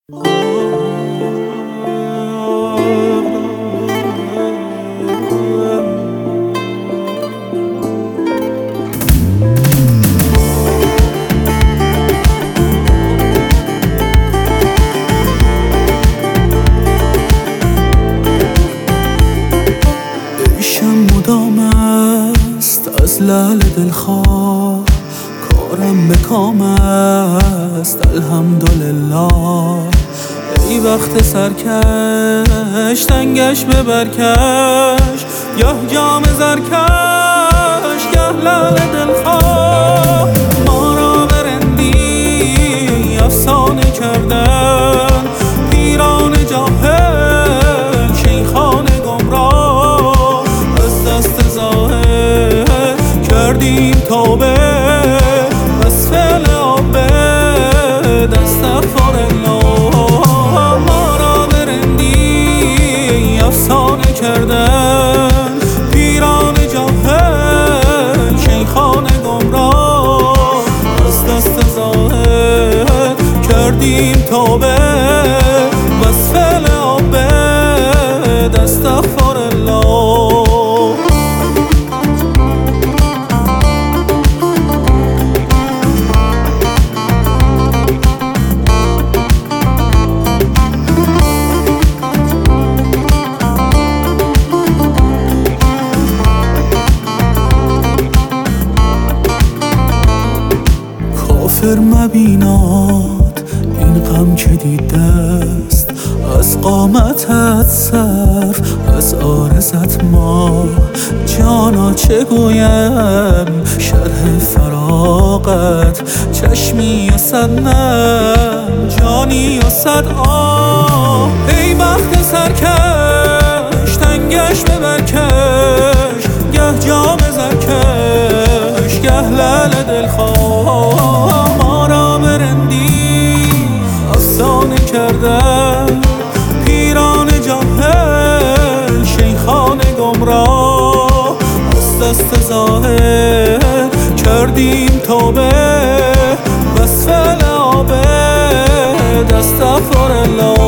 عشقم مدام است از لعل دلخواه، کارم به کام است الحمدلله. ای وقت سرکش تنگش به برکش، گه جام زرکش گه لعل دلخواه. ما را به رندی افسانه کردن پیران جاهل، شیخان گمراه. از دست ظاهر کردیم توبه، از فعل عابد استغفرالله. ما را به رندی افسانه کردن پیران جاهل، شیخان گمراه. از دست ظاهر کردیم توبه، از فعل عابد استغفرالله. کافر مبیناد این غم که دیدست، از قامتت صرف از عارضت ماه. جانا چه گویم شرح فراقت، چشمی و صد نم جانی و صد آه. ای بخت سرکش تنگش به برکش، گه جام زرکش گه لعل دلخواه. ما را به رندی افسانه کردن پیران جاهل، شیخان گمراه. از دست ظاهر کردیم توبه، بس فعل عابد استغفرالله.